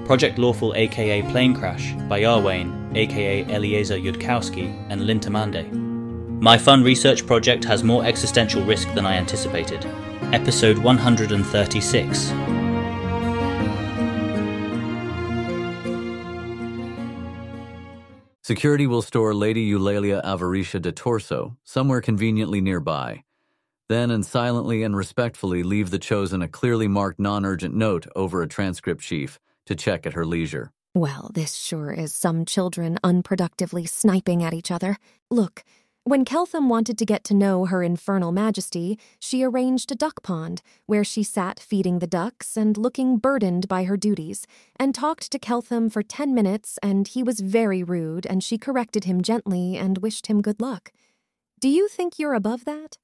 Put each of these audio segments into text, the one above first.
Project Lawful aka Plane Crash by Arwayne aka Eliezer Yudkowsky and Lintamande. My fun research project has more existential risk than I anticipated. Episode 136. Security will store Lady Eulalia Avaricia de Torso somewhere conveniently nearby. Then, and silently and respectfully, leave the chosen a clearly marked non-urgent note over a transcript sheaf to check at her leisure. Well, this sure is some children unproductively sniping at each other. Look, when Keltham wanted to get to know her infernal majesty, she arranged a duck pond, where she sat feeding the ducks and looking burdened by her duties, and talked to Keltham for 10 minutes, and he was very rude, and she corrected him gently and wished him good luck. Do you think you're above that?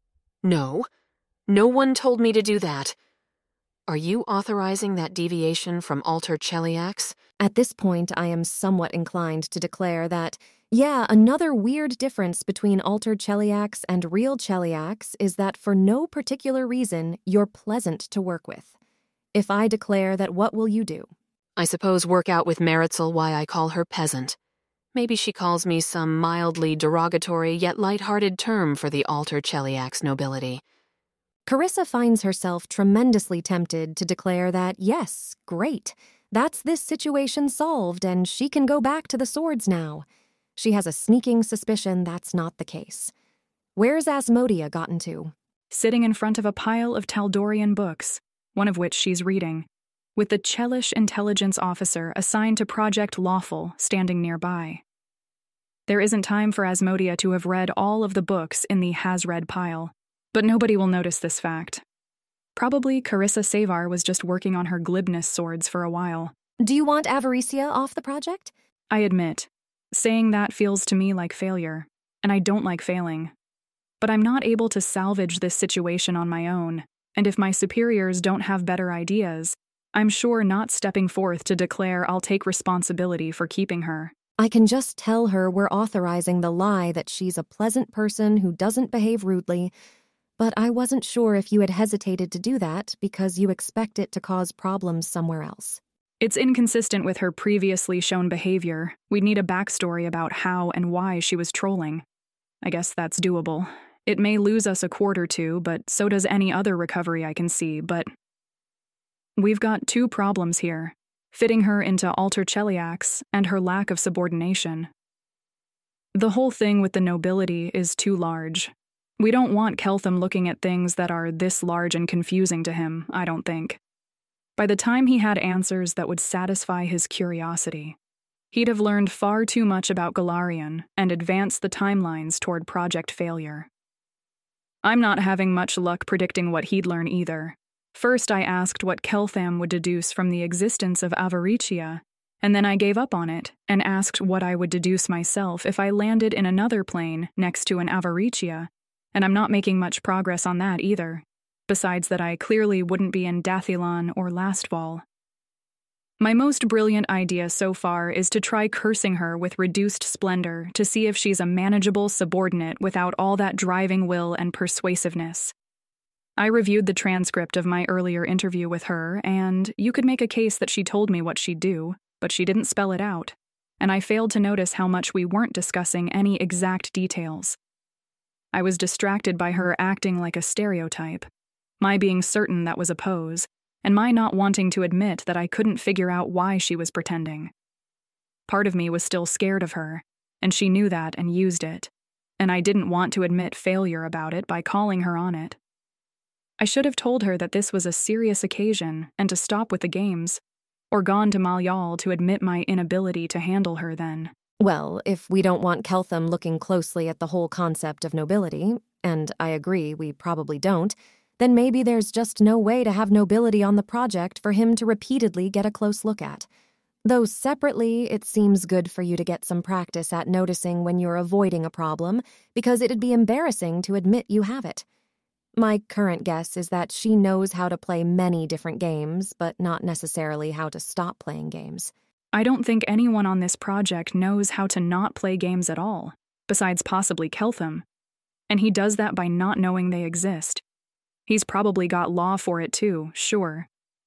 No. No one told me to do that. Are you authorizing that deviation from alter cheliacs? At this point, I am somewhat inclined to declare that, yeah, another weird difference between altered cheliacs and real cheliacs is that for no particular reason, you're pleasant to work with. If I declare that, what will you do? I suppose work out with Meritzel why I call her peasant. Maybe she calls me some mildly derogatory yet light-hearted term for the alter cheliacs nobility. Carissa finds herself tremendously tempted to declare that, yes, great, that's this situation solved and she can go back to the swords now. She has a sneaking suspicion that's not the case. Where's Asmodia gotten to? Sitting in front of a pile of Taldorian books, one of which she's reading, with the Chelish intelligence officer assigned to Project Lawful standing nearby. There isn't time for Asmodia to have read all of the books in the has-read pile, but nobody will notice this fact. Probably Carissa Savar was just working on her glibness swords for a while. Do you want Avaricia off the project? I admit, saying that feels to me like failure, and I don't like failing. But I'm not able to salvage this situation on my own, and if my superiors don't have better ideas, I'm sure not stepping forth to declare I'll take responsibility for keeping her. I can just tell her we're authorizing the lie that she's a pleasant person who doesn't behave rudely, but I wasn't sure if you had hesitated to do that because you expect it to cause problems somewhere else. It's inconsistent with her previously shown behavior. We'd need a backstory about how and why she was trolling. I guess that's doable. It may lose us a quart or two, but so does any other recovery I can see, but we've got two problems here, fitting her into alter cheliacs and her lack of subordination. The whole thing with the nobility is too large. We don't want Keltham looking at things that are this large and confusing to him, I don't think. By the time he had answers that would satisfy his curiosity, he'd have learned far too much about Golarion and advanced the timelines toward project failure. I'm not having much luck predicting what he'd learn either. First, I asked what Keltham would deduce from the existence of Avaricia, and then I gave up on it and asked what I would deduce myself if I landed in another plane next to an Avaricia, and I'm not making much progress on that either, besides that I clearly wouldn't be in Dathilon or Lastval. My most brilliant idea so far is to try cursing her with reduced splendor to see if she's a manageable subordinate without all that driving will and persuasiveness. I reviewed the transcript of my earlier interview with her, and you could make a case that she told me what she'd do, but she didn't spell it out, and I failed to notice how much we weren't discussing any exact details. I was distracted by her acting like a stereotype, my being certain that was a pose, and my not wanting to admit that I couldn't figure out why she was pretending. Part of me was still scared of her, and she knew that and used it, and I didn't want to admit failure about it by calling her on it. I should have told her that this was a serious occasion and to stop with the games, or gone to Malyal to admit my inability to handle her then. Well, if we don't want Keltham looking closely at the whole concept of nobility, and I agree we probably don't, then maybe there's just no way to have nobility on the project for him to repeatedly get a close look at. Though separately, it seems good for you to get some practice at noticing when you're avoiding a problem, because it'd be embarrassing to admit you have it. My current guess is that she knows how to play many different games, but not necessarily how to stop playing games. I don't think anyone on this project knows how to not play games at all, besides possibly Keltham, and he does that by not knowing they exist. He's probably got law for it too, sure,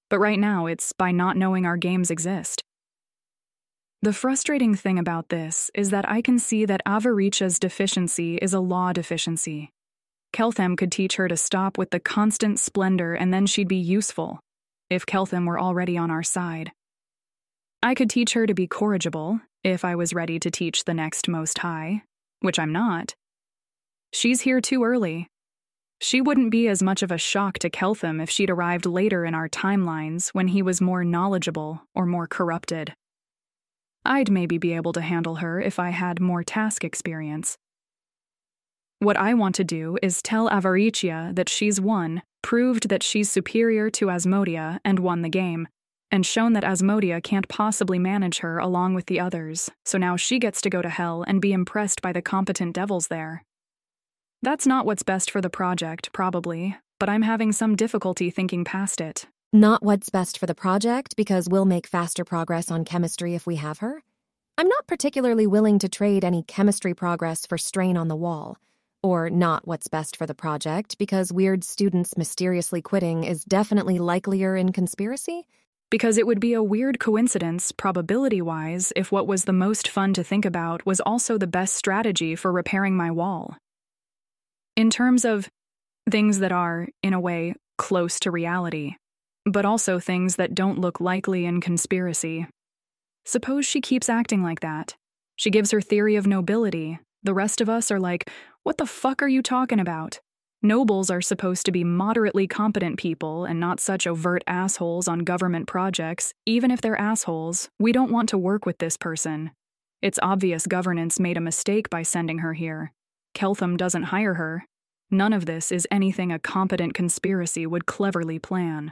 But right now, it's by not knowing our games exist. The frustrating thing about this is that I can see that Avaricha's deficiency is a law deficiency. Keltham could teach her to stop with the constant splendor, and then she'd be useful, if Keltham were already on our side. I could teach her to be corrigible, if I was ready to teach the next Most High, which I'm not. She's here too early. She wouldn't be as much of a shock to Keltham if she'd arrived later in our timelines when he was more knowledgeable or more corrupted. I'd maybe be able to handle her if I had more task experience. What I want to do is tell Avaricia that she's won, proved that she's superior to Asmodia and won the game, and shown that Asmodia can't possibly manage her along with the others, so now she gets to go to hell and be impressed by the competent devils there. That's not what's best for the project, probably, but I'm having some difficulty thinking past it. Not what's best for the project because we'll make faster progress on chemistry if we have her? I'm not particularly willing to trade any chemistry progress for strain on the wall. Or not what's best for the project because weird students mysteriously quitting is definitely likelier in conspiracy? Because it would be a weird coincidence, probability-wise, if what was the most fun to think about was also the best strategy for repairing my wall. In terms of things that are, in a way, close to reality, but also things that don't look likely in conspiracy. Suppose she keeps acting like that. She gives her theory of nobility. The rest of us are like, what the fuck are you talking about? Nobles are supposed to be moderately competent people and not such overt assholes on government projects. Even if they're assholes, we don't want to work with this person. It's obvious governance made a mistake by sending her here. Keltham doesn't hire her. None of this is anything a competent conspiracy would cleverly plan.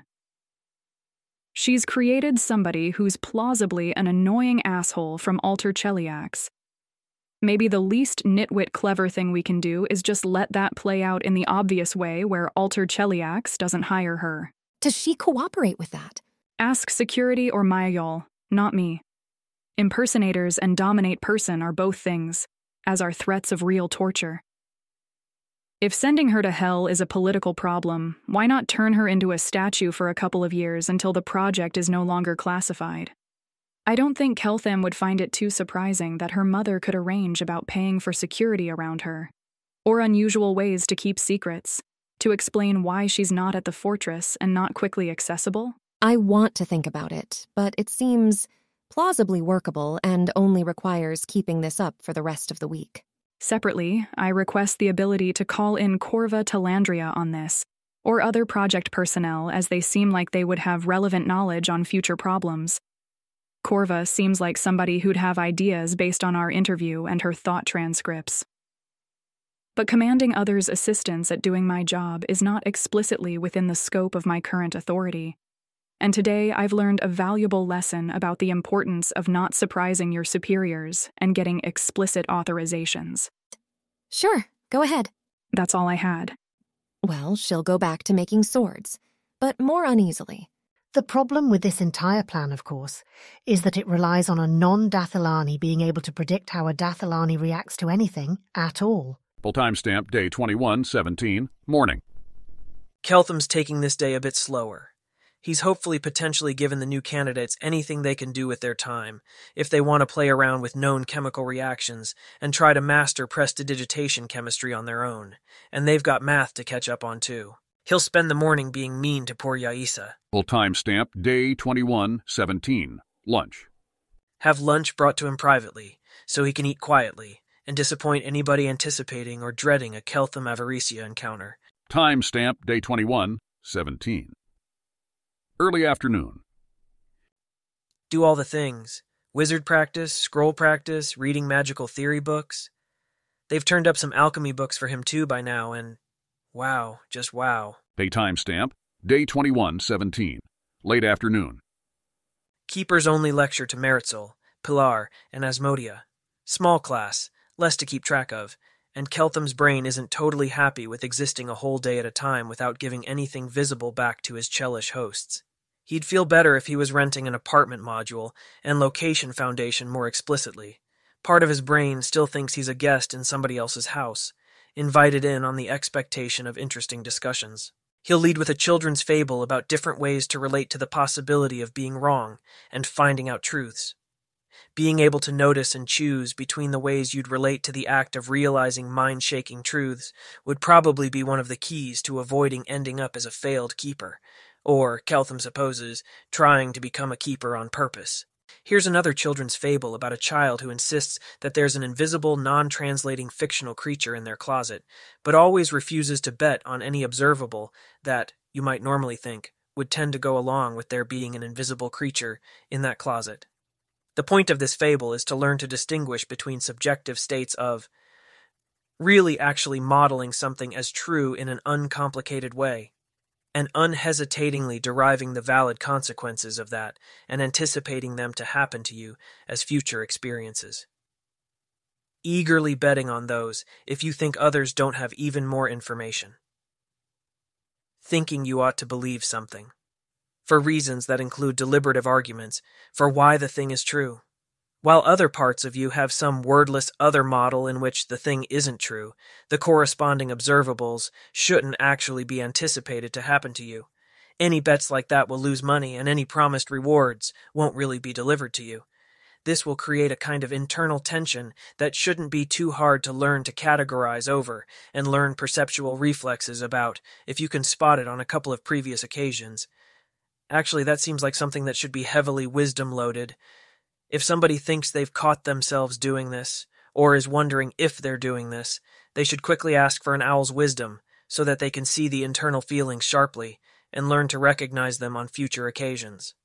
She's created somebody who's plausibly an annoying asshole from Alter Cheliax. Maybe the least nitwit clever thing we can do is just let that play out in the obvious way where Alter Cheliax doesn't hire her. Does she cooperate with that? Ask security or Mayayol, not me. Impersonators and dominate person are both things, as are threats of real torture. If sending her to hell is a political problem, why not turn her into a statue for a couple of years until the project is no longer classified? I don't think Keltham would find it too surprising that her mother could arrange about paying for security around her, or unusual ways to keep secrets, to explain why she's not at the fortress and not quickly accessible. I want to think about it, but it seems plausibly workable and only requires keeping this up for the rest of the week. Separately, I request the ability to call in Corva Talandria on this, or other project personnel as they seem like they would have relevant knowledge on future problems. Corva seems like somebody who'd have ideas based on our interview and her thought transcripts. But commanding others' assistance at doing my job is not explicitly within the scope of my current authority. And today I've learned a valuable lesson about the importance of not surprising your superiors and getting explicit authorizations. Sure, go ahead. That's all I had. Well, she'll go back to making swords, but more uneasily. The problem with this entire plan, of course, is that it relies on a non-Dathilani being able to predict how a Dathilani reacts to anything at all. Full timestamp day 21/17, morning. Keltham's taking this day a bit slower. He's hopefully potentially given the new candidates anything they can do with their time, if they want to play around with known chemical reactions and try to master prestidigitation chemistry on their own, and they've got math to catch up on too. He'll spend the morning being mean to poor Yaisa. Full timestamp day 21/17, lunch. Have lunch brought to him privately, so he can eat quietly, and disappoint anybody anticipating or dreading a Keltham Avaricia encounter. Timestamp day 21/17. Early afternoon. Do all the things. Wizard practice, scroll practice, reading magical theory books. They've turned up some alchemy books for him too by now, and wow, just wow. Day timestamp, day 21/17, late afternoon. Keeper's only lecture to Meritzel, Pilar, and Asmodia. Small class, less to keep track of, and Keltham's brain isn't totally happy with existing a whole day at a time without giving anything visible back to his Chelish hosts. He'd feel better if he was renting an apartment module and location foundation more explicitly. Part of his brain still thinks he's a guest in somebody else's house, invited in on the expectation of interesting discussions. He'll lead with a children's fable about different ways to relate to the possibility of being wrong and finding out truths. Being able to notice and choose between the ways you'd relate to the act of realizing mind-shaking truths would probably be one of the keys to avoiding ending up as a failed keeper, or, Keltham supposes, trying to become a keeper on purpose. Here's another children's fable about a child who insists that there's an invisible, non-translating fictional creature in their closet, but always refuses to bet on any observable that, you might normally think, would tend to go along with there being an invisible creature in that closet. The point of this fable is to learn to distinguish between subjective states of really actually modeling something as true in an uncomplicated way, and unhesitatingly deriving the valid consequences of that and anticipating them to happen to you as future experiences. Eagerly betting on those if you think others don't have even more information. Thinking you ought to believe something, for reasons that include deliberative arguments for why the thing is true, while other parts of you have some wordless other model in which the thing isn't true. The corresponding observables shouldn't actually be anticipated to happen to you. Any bets like that will lose money, and any promised rewards won't really be delivered to you. This will create a kind of internal tension that shouldn't be too hard to learn to categorize over and learn perceptual reflexes about if you can spot it on a couple of previous occasions. Actually, that seems like something that should be heavily wisdom-loaded. If somebody thinks they've caught themselves doing this, or is wondering if they're doing this, they should quickly ask for an owl's wisdom so that they can see the internal feelings sharply and learn to recognize them on future occasions.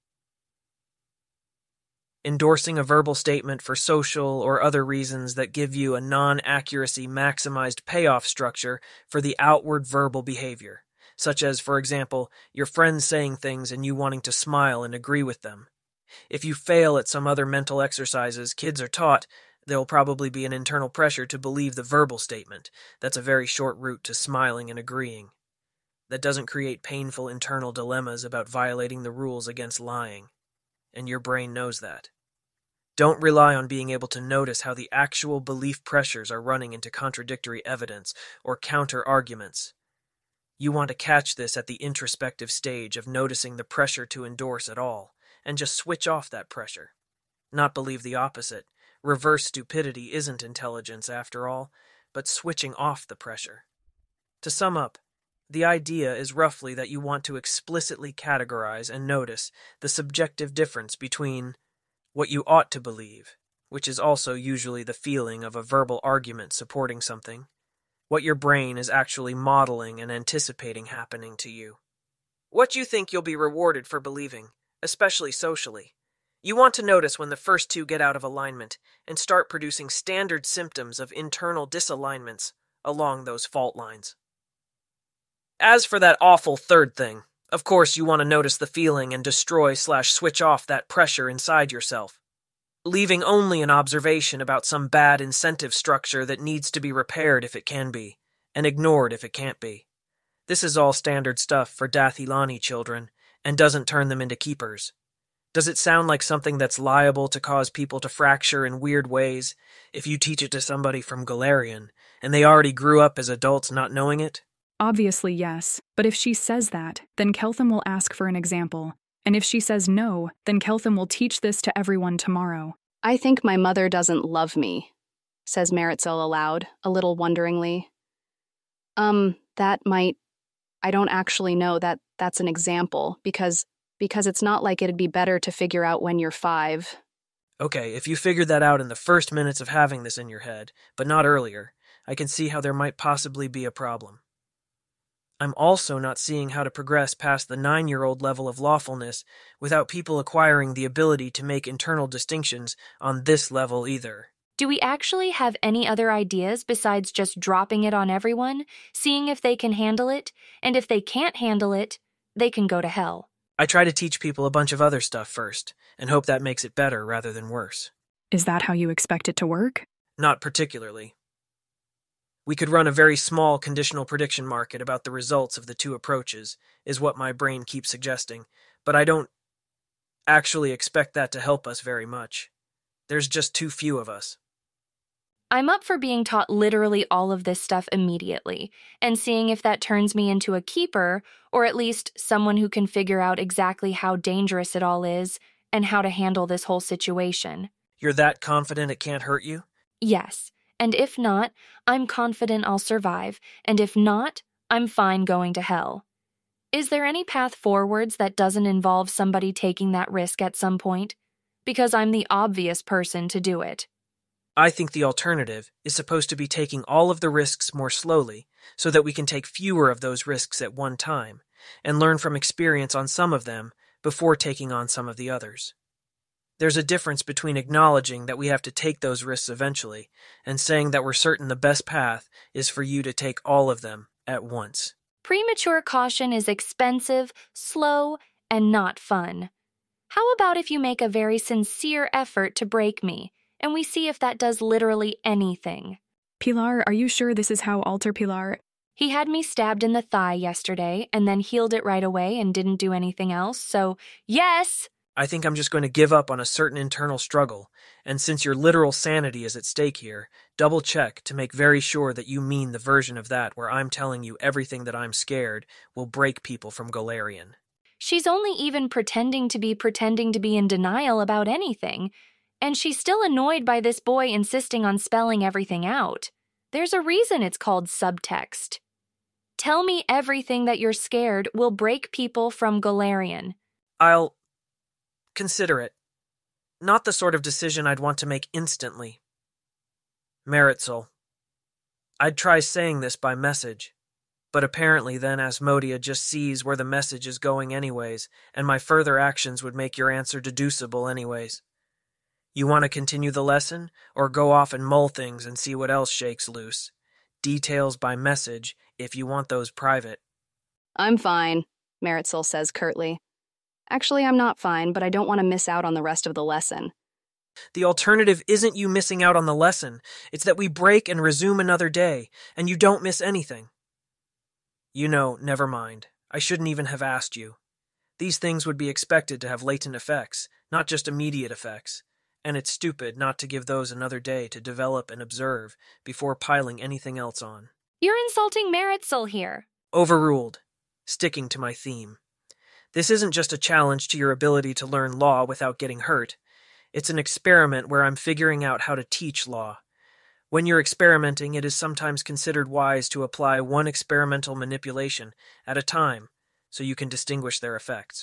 Endorsing a verbal statement for social or other reasons that give you a non-accuracy maximized payoff structure for the outward verbal behavior, such as, for example, your friends saying things and you wanting to smile and agree with them. If you fail at some other mental exercises kids are taught, there'll probably be an internal pressure to believe the verbal statement. That's a very short route to smiling and agreeing. That doesn't create painful internal dilemmas about violating the rules against lying. And your brain knows that. Don't rely on being able to notice how the actual belief pressures are running into contradictory evidence or counter-arguments. You want to catch this at the introspective stage of noticing the pressure to endorse at all, and just switch off that pressure. Not believe the opposite. Reverse stupidity isn't intelligence after all, but switching off the pressure. To sum up, the idea is roughly that you want to explicitly categorize and notice the subjective difference between what you ought to believe, which is also usually the feeling of a verbal argument supporting something, what your brain is actually modeling and anticipating happening to you. What you think you'll be rewarded for believing, especially socially. You want to notice when the first two get out of alignment and start producing standard symptoms of internal disalignments along those fault lines. As for that awful third thing, of course you want to notice the feeling and destroy/switch off that pressure inside yourself, leaving only an observation about some bad incentive structure that needs to be repaired if it can be, and ignored if it can't be. This is all standard stuff for Dathilani children, and doesn't turn them into keepers. Does it sound like something that's liable to cause people to fracture in weird ways if you teach it to somebody from Galarian, and they already grew up as adults not knowing it? Obviously, yes, but if she says that, then Keltham will ask for an example. And if she says no, then Keltham will teach this to everyone tomorrow. I think my mother doesn't love me, says Maritzel aloud, a little wonderingly. That might... I don't actually know that that's an example, because it's not like it'd be better to figure out when you're 5. Okay, if you figured that out in the first minutes of having this in your head, but not earlier, I can see how there might possibly be a problem. I'm also not seeing how to progress past the 9-year-old level of lawfulness without people acquiring the ability to make internal distinctions on this level either. Do we actually have any other ideas besides just dropping it on everyone, seeing if they can handle it, and if they can't handle it, they can go to hell? I try to teach people a bunch of other stuff first, and hope that makes it better rather than worse. Is that how you expect it to work? Not particularly. We could run a very small conditional prediction market about the results of the two approaches, is what my brain keeps suggesting, but I don't actually expect that to help us very much. There's just too few of us. I'm up for being taught literally all of this stuff immediately, and seeing if that turns me into a keeper, or at least someone who can figure out exactly how dangerous it all is and how to handle this whole situation. You're that confident it can't hurt you? Yes, and if not, I'm confident I'll survive, and if not, I'm fine going to hell. Is there any path forwards that doesn't involve somebody taking that risk at some point? Because I'm the obvious person to do it. I think the alternative is supposed to be taking all of the risks more slowly, so that we can take fewer of those risks at one time, and learn from experience on some of them before taking on some of the others. There's a difference between acknowledging that we have to take those risks eventually, and saying that we're certain the best path is for you to take all of them at once. Premature caution is expensive, slow, and not fun. How about if you make a very sincere effort to break me, and we see if that does literally anything? Pilar, are you sure this is how Alter Pilar... He had me stabbed in the thigh yesterday, and then healed it right away and didn't do anything else, so yes! I think I'm just going to give up on a certain internal struggle, and since your literal sanity is at stake here, double-check to make very sure that you mean the version of that where I'm telling you everything that I'm scared will break people from Golarion. She's only even pretending to be in denial about anything, and she's still annoyed by this boy insisting on spelling everything out. There's a reason it's called subtext. Tell me everything that you're scared will break people from Golarion. I'll consider it. Not the sort of decision I'd want to make instantly. Meritzel. I'd try saying this by message, but apparently then Asmodia just sees where the message is going anyways, and my further actions would make your answer deducible anyways. You want to continue the lesson, or go off and mull things and see what else shakes loose? Details by message, if you want those private. I'm fine, Meritzel says curtly. Actually, I'm not fine, but I don't want to miss out on the rest of the lesson. The alternative isn't you missing out on the lesson. It's that we break and resume another day, and you don't miss anything. You know, never mind. I shouldn't even have asked you. These things would be expected to have latent effects, not just immediate effects. And it's stupid not to give those another day to develop and observe before piling anything else on. You're insulting Meritzel here. Overruled. Sticking to my theme. This isn't just a challenge to your ability to learn law without getting hurt. It's an experiment where I'm figuring out how to teach law. When you're experimenting, it is sometimes considered wise to apply one experimental manipulation at a time so you can distinguish their effects.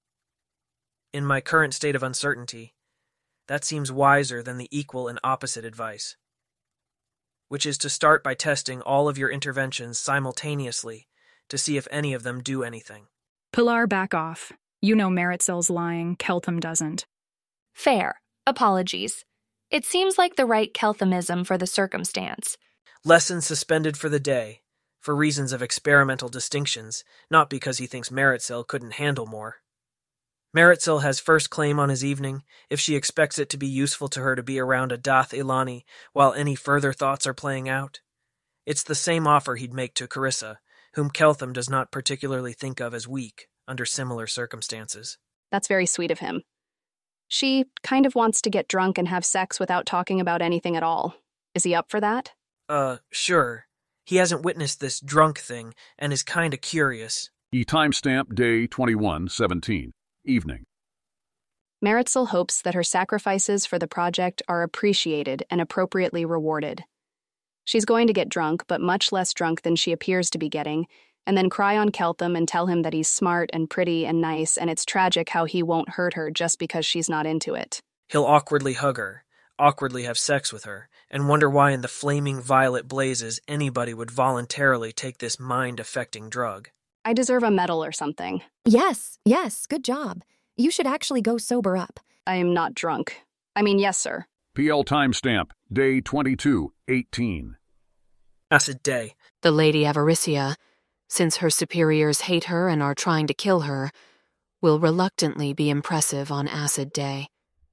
In my current state of uncertainty, that seems wiser than the equal and opposite advice, which is to start by testing all of your interventions simultaneously to see if any of them do anything. Pilar, back off. You know Meritzel's lying, Keltham doesn't. Fair. Apologies. It seems like the right Kelthamism for the circumstance. Lesson suspended for the day, for reasons of experimental distinctions, not because he thinks Meritzel couldn't handle more. Meritzel has first claim on his evening if she expects it to be useful to her to be around a Dath Ilani while any further thoughts are playing out. It's the same offer he'd make to Carissa, whom Keltham does not particularly think of as weak under similar circumstances. That's very sweet of him. She kind of wants to get drunk and have sex without talking about anything at all. Is he up for that? Sure. He hasn't witnessed this drunk thing and is kinda curious. Timestamp day 21/17, evening. Meritzel hopes that her sacrifices for the project are appreciated and appropriately rewarded. She's going to get drunk, but much less drunk than she appears to be getting, and then cry on Keltham and tell him that he's smart and pretty and nice, and it's tragic how he won't hurt her just because she's not into it. He'll awkwardly hug her, awkwardly have sex with her, and wonder why in the flaming violet blazes anybody would voluntarily take this mind-affecting drug. I deserve a medal or something. Yes, good job. You should actually go sober up. I am not drunk. I mean, yes, sir. PL timestamp day 22/18. Acid day. The Lady Avaricia, since her superiors hate her and are trying to kill her, will reluctantly be impressive on Acid Day.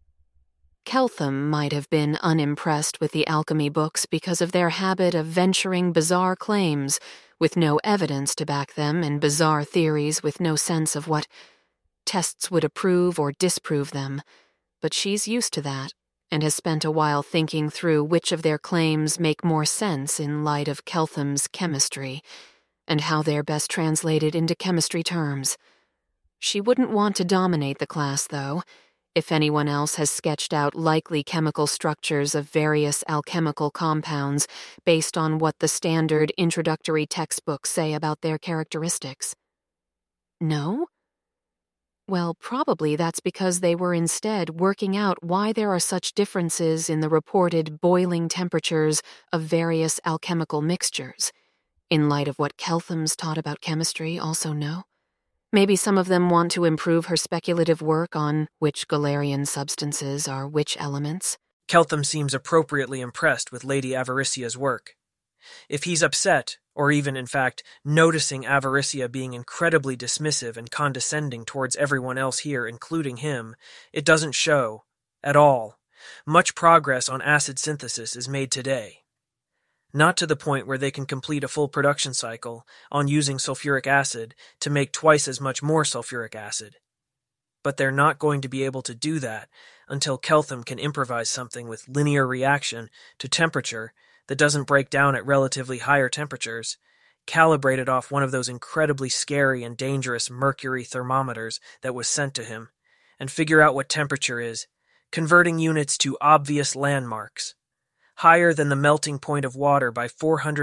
Keltham might have been unimpressed with the alchemy books because of their habit of venturing bizarre claims with no evidence to back them and bizarre theories with no sense of what tests would approve or disprove them, but she's used to that, and has spent a while thinking through which of their claims make more sense in light of Keltham's chemistry, and how they're best translated into chemistry terms. She wouldn't want to dominate the class, though. If anyone else has sketched out likely chemical structures of various alchemical compounds based on what the standard introductory textbooks say about their characteristics. No? Well, probably that's because they were instead working out why there are such differences in the reported boiling temperatures of various alchemical mixtures. In light of what Keltham's taught about chemistry, also no? Maybe some of them want to improve her speculative work on which Galarian substances are which elements. Keltham seems appropriately impressed with Lady Avaricia's work. If he's upset, or even, in fact, noticing Avaricia being incredibly dismissive and condescending towards everyone else here, including him, it doesn't show, at all. Much progress on acid synthesis is made today. Not to the point where they can complete a full production cycle on using sulfuric acid to make twice as much more sulfuric acid. But they're not going to be able to do that until Keltham can improvise something with linear reaction to temperature that doesn't break down at relatively higher temperatures, calibrated off one of those incredibly scary and dangerous mercury thermometers that was sent to him, and figure out what temperature is, converting units to obvious landmarks, higher than the melting point of water by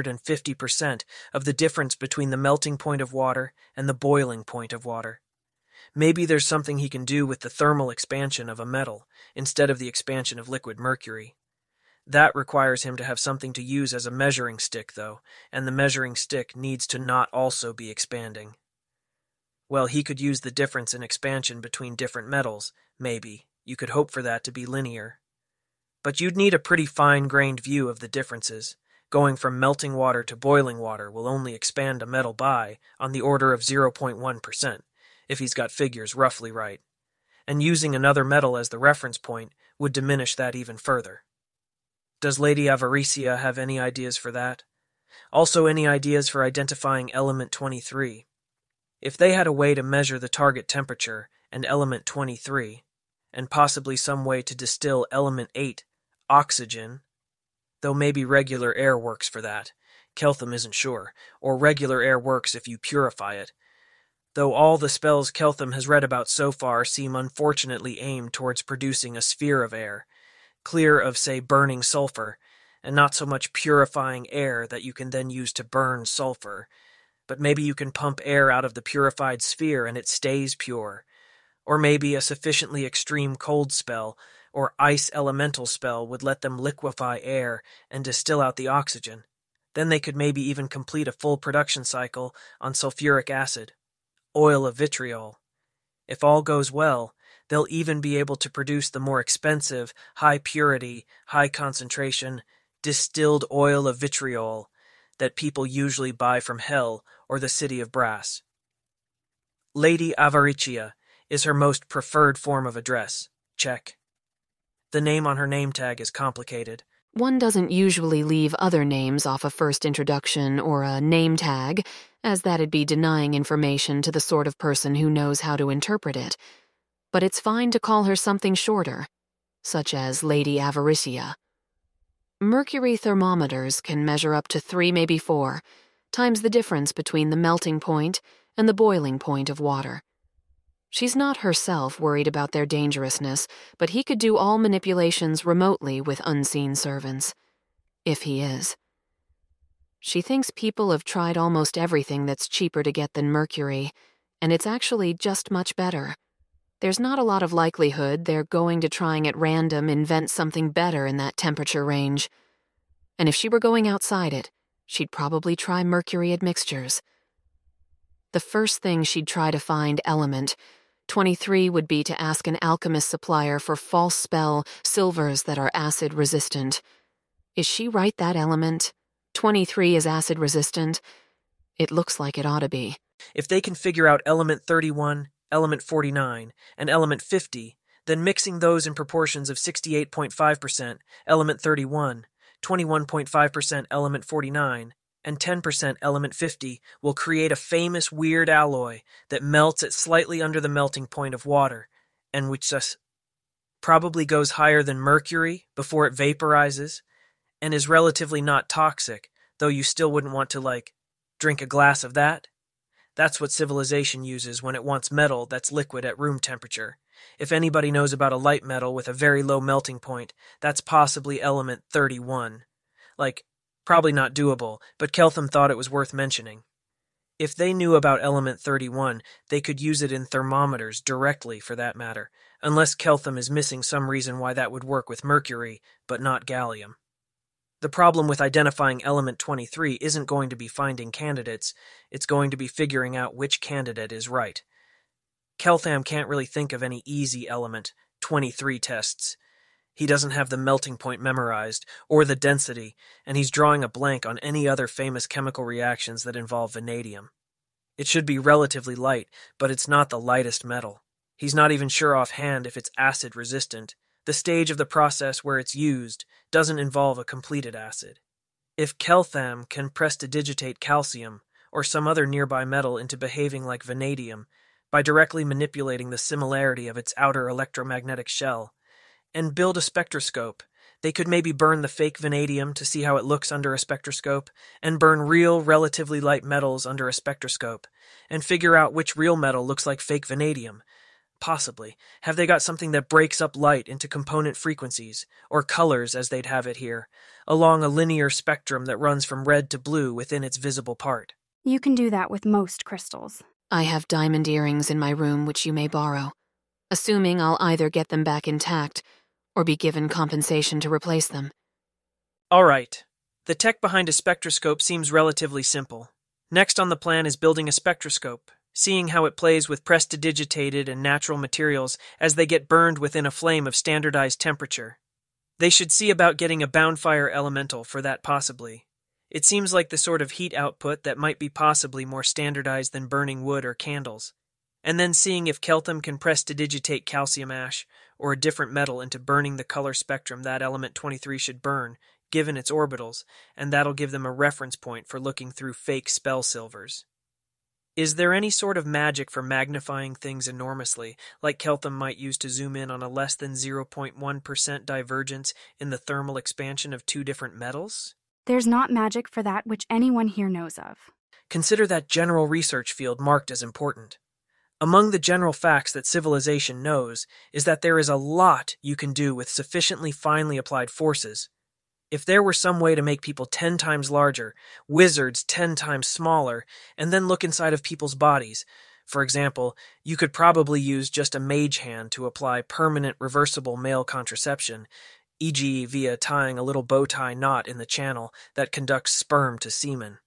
450% of the difference between the melting point of water and the boiling point of water. Maybe there's something he can do with the thermal expansion of a metal instead of the expansion of liquid mercury. That requires him to have something to use as a measuring stick, though, and the measuring stick needs to not also be expanding. Well, he could use the difference in expansion between different metals, maybe. You could hope for that to be linear. But you'd need a pretty fine-grained view of the differences. Going from melting water to boiling water will only expand a metal by on the order of 0.1%, if he's got figures roughly right. And using another metal as the reference point would diminish that even further. Does Lady Avaricia have any ideas for that? Also any ideas for identifying element 23? If they had a way to measure the target temperature and element 23, and possibly some way to distill element 8, oxygen, though maybe regular air works for that, Keltham isn't sure, or regular air works if you purify it, though all the spells Keltham has read about so far seem unfortunately aimed towards producing a sphere of air, clear of, say, burning sulfur, and not so much purifying air that you can then use to burn sulfur, but maybe you can pump air out of the purified sphere and it stays pure, or maybe a sufficiently extreme cold spell or ice elemental spell would let them liquefy air and distill out the oxygen. Then they could maybe even complete a full production cycle on sulfuric acid, oil of vitriol. If all goes well, they'll even be able to produce the more expensive, high-purity, high-concentration, distilled oil of vitriol that people usually buy from Hell or the City of Brass. Lady Avariccia is her most preferred form of address. Check. The name on her name tag is complicated. One doesn't usually leave other names off a first introduction or a name tag, as that'd be denying information to the sort of person who knows how to interpret it. But it's fine to call her something shorter, such as Lady Avariccia. Mercury thermometers can measure up to 3, maybe 4, times the difference between the melting point and the boiling point of water. She's not herself worried about their dangerousness, but he could do all manipulations remotely with unseen servants. If he is. She thinks people have tried almost everything that's cheaper to get than mercury, and it's actually just much better. There's not a lot of likelihood they're going to trying at random invent something better in that temperature range. And if she were going outside it, she'd probably try mercury admixtures. The first thing she'd try to find element, 23, would be to ask an alchemist supplier for false spell silvers that are acid resistant. Is she right that element? 23 is acid resistant? It looks like it ought to be. If they can figure out element 31, element 49, and element 50, then mixing those in proportions of 68.5% element 31, 21.5% element 49, and 10% element 50 will create a famous weird alloy that melts at slightly under the melting point of water, and which probably goes higher than mercury before it vaporizes, and is relatively not toxic, though you still wouldn't want to, drink a glass of that. That's what civilization uses when it wants metal that's liquid at room temperature. If anybody knows about a light metal with a very low melting point, that's possibly element 31. Probably not doable, but Keltham thought it was worth mentioning. If they knew about element 31, they could use it in thermometers directly, for that matter, unless Keltham is missing some reason why that would work with mercury, but not gallium. The problem with identifying element 23 isn't going to be finding candidates, it's going to be figuring out which candidate is right. Keltham can't really think of any easy element 23 tests. He doesn't have the melting point memorized, or the density, and he's drawing a blank on any other famous chemical reactions that involve vanadium. It should be relatively light, but it's not the lightest metal. He's not even sure offhand if it's acid resistant. The stage of the process where it's used doesn't involve a completed acid. If Keltham can prestidigitate calcium, or some other nearby metal into behaving like vanadium, by directly manipulating the similarity of its outer electromagnetic shell, and build a spectroscope, they could maybe burn the fake vanadium to see how it looks under a spectroscope, and burn real, relatively light metals under a spectroscope, and figure out which real metal looks like fake vanadium. Possibly. Have they got something that breaks up light into component frequencies, or colors as they'd have it here, along a linear spectrum that runs from red to blue within its visible part? You can do that with most crystals. I have diamond earrings in my room which you may borrow, assuming I'll either get them back intact or be given compensation to replace them. All right. The tech behind a spectroscope seems relatively simple. Next on the plan is building a spectroscope, seeing how it plays with prestidigitated and natural materials as they get burned within a flame of standardized temperature. They should see about getting a boundfire elemental for that possibly. It seems like the sort of heat output that might be possibly more standardized than burning wood or candles. And then seeing if Keltham can prestidigitate calcium ash, or a different metal, into burning the color spectrum that element 23 should burn, given its orbitals, and that'll give them a reference point for looking through fake spell silvers. Is there any sort of magic for magnifying things enormously, like Keltham might use to zoom in on a less than 0.1% divergence in the thermal expansion of two different metals? There's not magic for that which anyone here knows of. Consider that general research field marked as important. Among the general facts that civilization knows is that there is a lot you can do with sufficiently finely applied forces. If there were some way to make people 10 times larger, wizards 10 times smaller, and then look inside of people's bodies, for example, you could probably use just a mage hand to apply permanent reversible male contraception, e.g. via tying a little bow tie knot in the channel that conducts sperm to semen.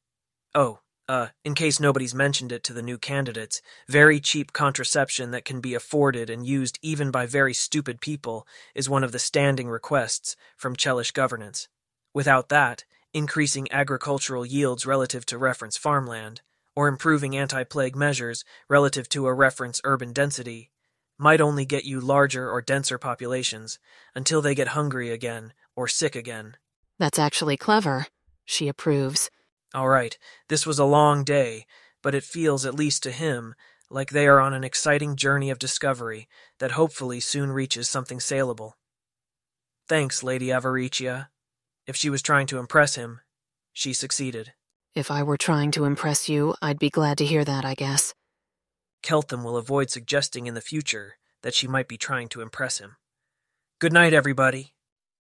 In case nobody's mentioned it to the new candidates, very cheap contraception that can be afforded and used even by very stupid people is one of the standing requests from Chelish governance. Without that, increasing agricultural yields relative to reference farmland, or improving anti-plague measures relative to a reference urban density, might only get you larger or denser populations until they get hungry again or sick again. That's actually clever. She approves. All right, this was a long day, but it feels, at least to him, like they are on an exciting journey of discovery that hopefully soon reaches something saleable. Thanks, Lady Avaricia. If she was trying to impress him, she succeeded. If I were trying to impress you, I'd be glad to hear that, I guess. Keltham will avoid suggesting in the future that she might be trying to impress him. Good night, everybody.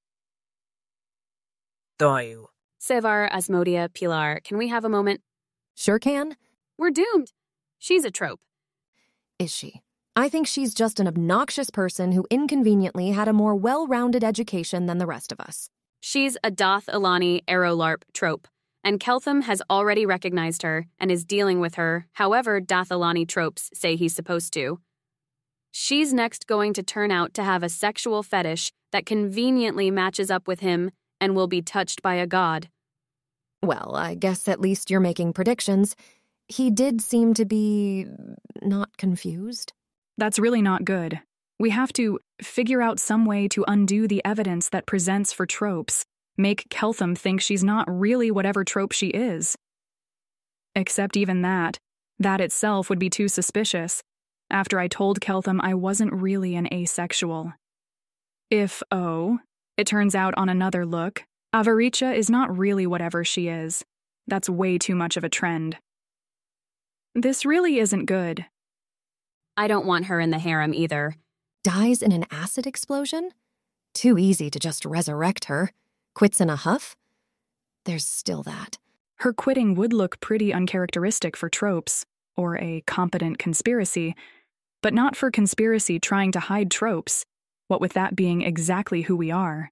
Dayu. Sevar, Asmodia, Pilar, can we have a moment? Sure can. We're doomed. She's a trope. Is she? I think she's just an obnoxious person who inconveniently had a more well-rounded education than the rest of us. She's a Doth Alani Aerolarp trope, and Keltham has already recognized her and is dealing with her however Doth Alani tropes say he's supposed to. She's next going to turn out to have a sexual fetish that conveniently matches up with him and will be touched by a god. Well, I guess at least you're making predictions. He did seem to be not confused. That's really not good. We have to figure out some way to undo the evidence that presents for tropes, make Keltham think she's not really whatever trope she is. Except even that itself would be too suspicious, after I told Keltham I wasn't really an asexual. If, it turns out on another look, Avaricia is not really whatever she is. That's way too much of a trend. This really isn't good. I don't want her in the harem either. Dies in an acid explosion? Too easy to just resurrect her. Quits in a huff? There's still that. Her quitting would look pretty uncharacteristic for tropes, or a competent conspiracy, but not for conspiracy trying to hide tropes, what with that being exactly who we are.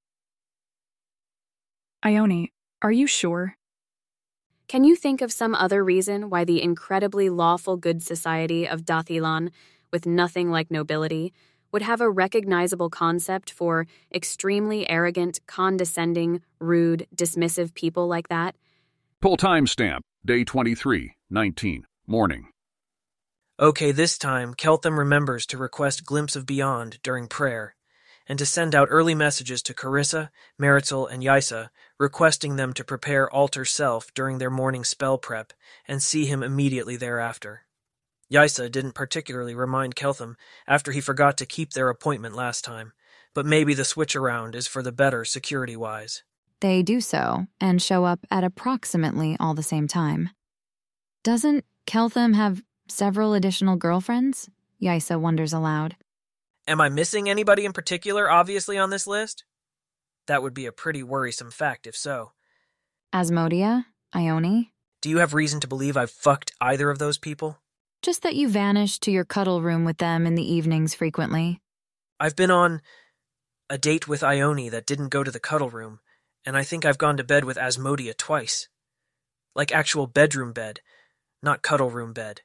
Ione, are you sure? Can you think of some other reason why the incredibly lawful good society of Dathilan, with nothing like nobility, would have a recognizable concept for extremely arrogant, condescending, rude, dismissive people like that? Pull timestamp, day 23, 19, morning. Okay, this time, Keltham remembers to request Glimpse of Beyond during prayer, and to send out early messages to Carissa, Meritxell, and Yaisa, requesting them to prepare Alter Self during their morning spell prep, and see him immediately thereafter. Yaisa didn't particularly remind Keltham after he forgot to keep their appointment last time, but maybe the switch around is for the better security-wise. They do so, and show up at approximately all the same time. Doesn't Keltham have several additional girlfriends? Yaisa wonders aloud. Am I missing anybody in particular, obviously, on this list? That would be a pretty worrisome fact, if so. Asmodia? Ione? Do you have reason to believe I've fucked either of those people? Just that you vanish to your cuddle room with them in the evenings frequently. I've been on a date with Ione that didn't go to the cuddle room, and I think I've gone to bed with Asmodia twice. Like actual bedroom bed, not cuddle room bed.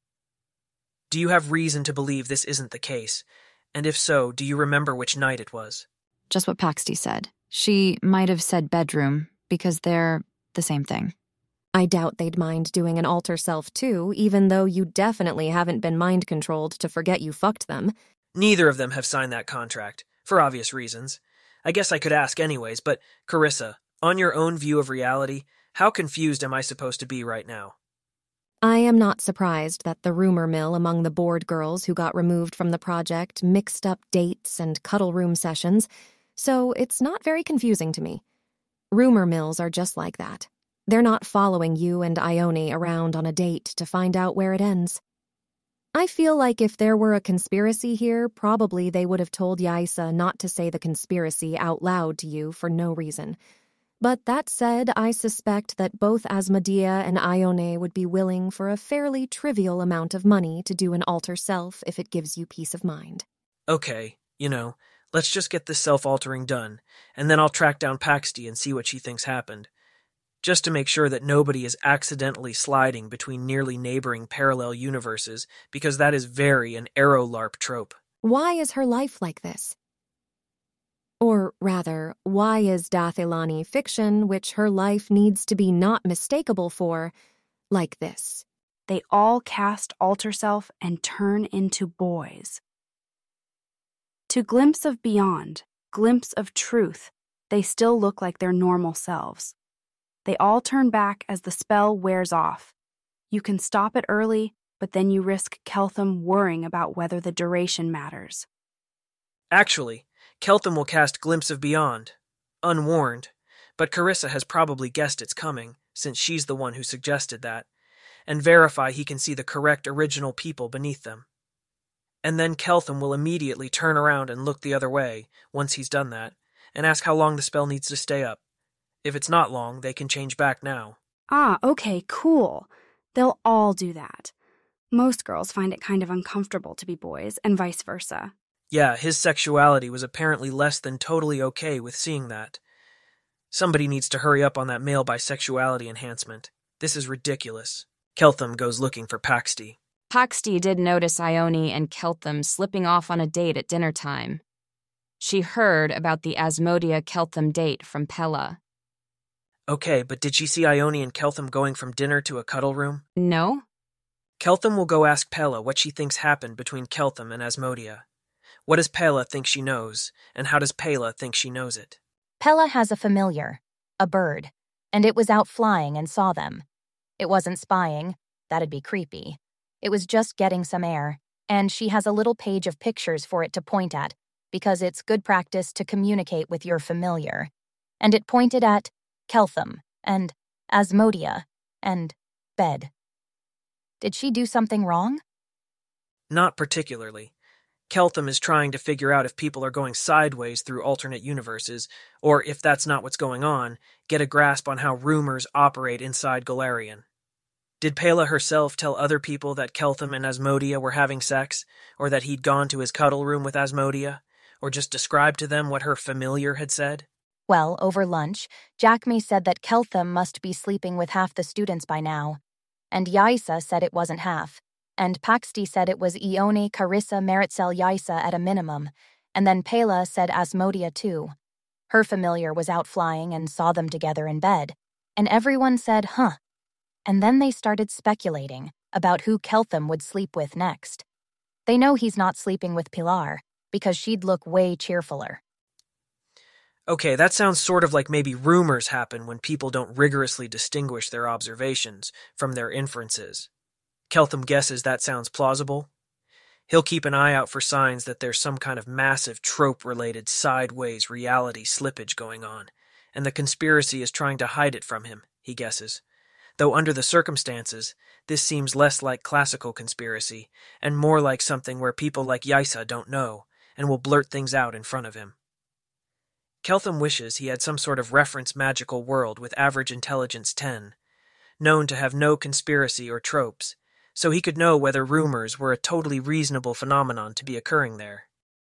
Do you have reason to believe this isn't the case? And if so, do you remember which night it was? Just what Paxti said. She might have said bedroom, because they're the same thing. I doubt they'd mind doing an alter self too, even though you definitely haven't been mind-controlled to forget you fucked them. Neither of them have signed that contract, for obvious reasons. I guess I could ask anyways, but Carissa, on your own view of reality, how confused am I supposed to be right now? I am not surprised that the rumor mill among the bored girls who got removed from the project mixed up dates and cuddle room sessions, so it's not very confusing to me. Rumor mills are just like that. They're not following you and Ione around on a date to find out where it ends. I feel like if there were a conspiracy here, probably they would have told Yaisa not to say the conspiracy out loud to you for no reason. But that said, I suspect that both Asmodia and Ione would be willing for a fairly trivial amount of money to do an alter self if it gives you peace of mind. Okay, let's just get this self-altering done, and then I'll track down Paxti and see what she thinks happened. Just to make sure that nobody is accidentally sliding between nearly neighboring parallel universes, because that is very an AeroLARP trope. Why is her life like this? Or rather, why is Dathilani fiction, which her life needs to be not mistakable for, like this? They all cast alter self and turn into boys. To glimpse of beyond, glimpse of truth, they still look like their normal selves. They all turn back as the spell wears off. You can stop it early, but then you risk Keltham worrying about whether the duration matters. Actually, Keltham will cast Glimpse of Beyond, unwarned, but Carissa has probably guessed it's coming, since she's the one who suggested that, and verify he can see the correct original people beneath them. And then Keltham will immediately turn around and look the other way, once he's done that, and ask how long the spell needs to stay up. If it's not long, they can change back now. Ah, okay, cool. They'll all do that. Most girls find it kind of uncomfortable to be boys, and vice versa. Yeah, his sexuality was apparently less than totally okay with seeing that. Somebody needs to hurry up on that male bisexuality enhancement. This is ridiculous. Keltham goes looking for Paxti. Paxti did notice Ione and Keltham slipping off on a date at dinner time. She heard about the Asmodia-Keltham date from Pella. Okay, but did she see Ione and Keltham going from dinner to a cuddle room? No. Keltham will go ask Pella what she thinks happened between Keltham and Asmodia. What does Pella think she knows, and how does Pella think she knows it? Pella has a familiar, a bird, and it was out flying and saw them. It wasn't spying, that'd be creepy. It was just getting some air, and she has a little page of pictures for it to point at, because it's good practice to communicate with your familiar. And it pointed at Keltham and Asmodia and bed. Did she do something wrong? Not particularly. Keltham is trying to figure out if people are going sideways through alternate universes, or if that's not what's going on, get a grasp on how rumors operate inside Golarion. Did Pela herself tell other people that Keltham and Asmodia were having sex, or that he'd gone to his cuddle room with Asmodia, or just describe to them what her familiar had said? Well, over lunch, Jackme said that Keltham must be sleeping with half the students by now, and Yaisa said it wasn't half, and Paxti said it was Ione, Carissa, Meritxell, Yaisa at a minimum, and then Pela said Asmodia too. Her familiar was out flying and saw them together in bed, and everyone said, huh. And then they started speculating about who Keltham would sleep with next. They know he's not sleeping with Pilar, because she'd look way cheerfuler. Okay, that sounds sort of like maybe rumors happen when people don't rigorously distinguish their observations from their inferences. Keltham guesses that sounds plausible. He'll keep an eye out for signs that there's some kind of massive trope-related sideways reality slippage going on, and the conspiracy is trying to hide it from him, he guesses. Though under the circumstances, this seems less like classical conspiracy, and more like something where people like Yaisa don't know, and will blurt things out in front of him. Keltham wishes he had some sort of reference magical world with average intelligence 10, known to have no conspiracy or tropes, so he could know whether rumors were a totally reasonable phenomenon to be occurring there.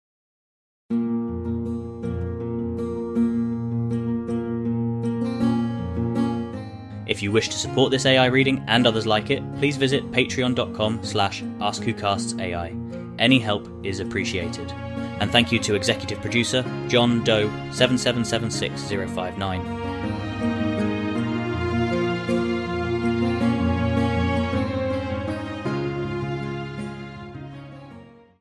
If you wish to support this AI reading and others like it, please visit patreon.com/AskWhoCastsAI. Any help is appreciated. And thank you to executive producer John Doe 7776059